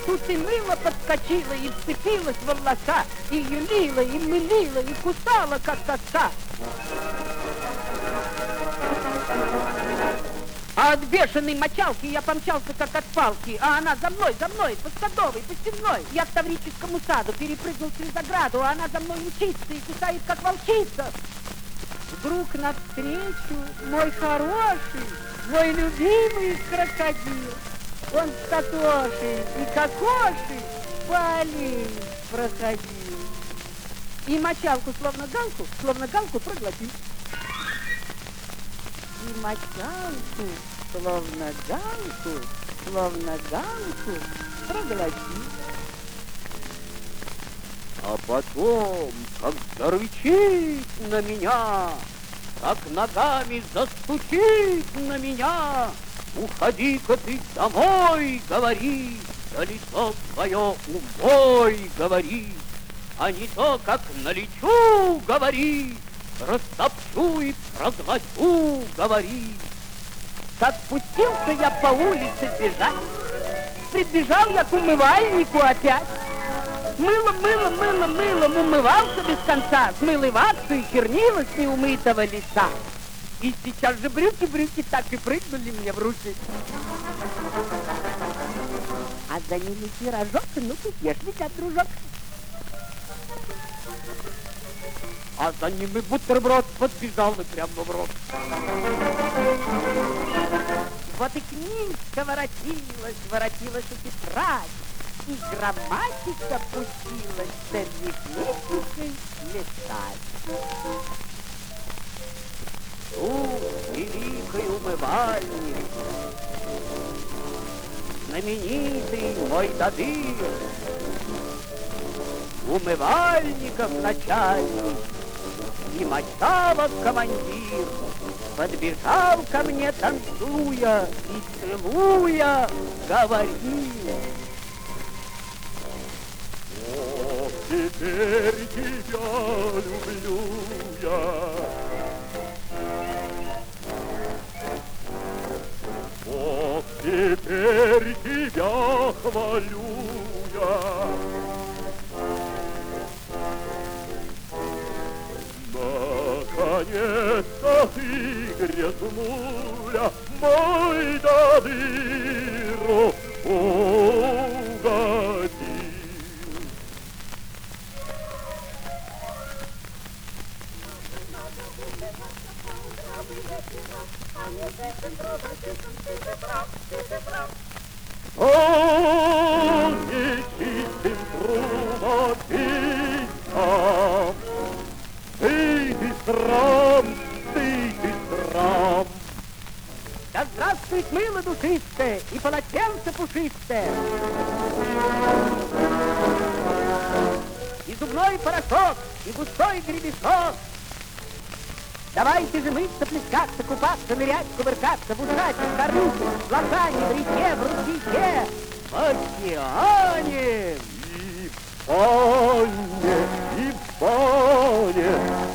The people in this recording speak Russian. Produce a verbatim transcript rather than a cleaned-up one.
Тут и мыло подскочило, и вцепилась в волоса, и юлила, и мылила, и кусала, как коса. А от бешеной мочалки я помчался, как от палки, а она за мной, за мной, по Садовой, по Стенной. Я к Таврическому саду перепрыгнул через ограду, а она за мной мчится и кусает, как волчица. Вдруг навстречу мой хороший, мой любимый крокодил. Он с Катошей и Кокошей по аллее проходил. И мочалку, словно галку, словно галку проглотил. И мочалку, словно галку, словно галку проглотил. А потом, как зарычит на меня, как ногами застучит на меня, уходи-ка ты домой, говори, да лицо твое умой, говори, а не то, как налечу, говори, растопчу и проглочу, говори. Как пустился я по улице бежать, прибежал я к умывальнику опять. Мылом, мылом, мылом, мылом умывался без конца, смыл и ватку, и чернила с неумытого лица. И сейчас же брюки-брюки так и прыгнули мне в руки. А за ними пирожок, ну-ка ешь, ведь, дружок. А за ним и бутерброд подбежал и прямо в рот. Вот и книжка воротилась, воротилась и тетрадь, и грамматика пустилась с арифметикой летать. Тут великий умывальник, знаменитый мой Дадыр, умывальников начальник и мочалок командир, подбежал ко мне, танцуя и целуя, говорил: «О, теперь тебя люблю я, о, теперь тебя хвалю я». Наконец-то ты, грязнуля, мой Дадыру угодил. О, нечистым трубочистом, ты ты срам, ты ты срам. Да здравствует мыло душистое и полотенце пушистое, и зубной порошок, и густой гребешок. Давайте же мыться, плескаться, купаться, нырять, кувыркаться в ушате, в корлюке, в лохане, в реке, в ручейке, в океане. И в бане, и в бане.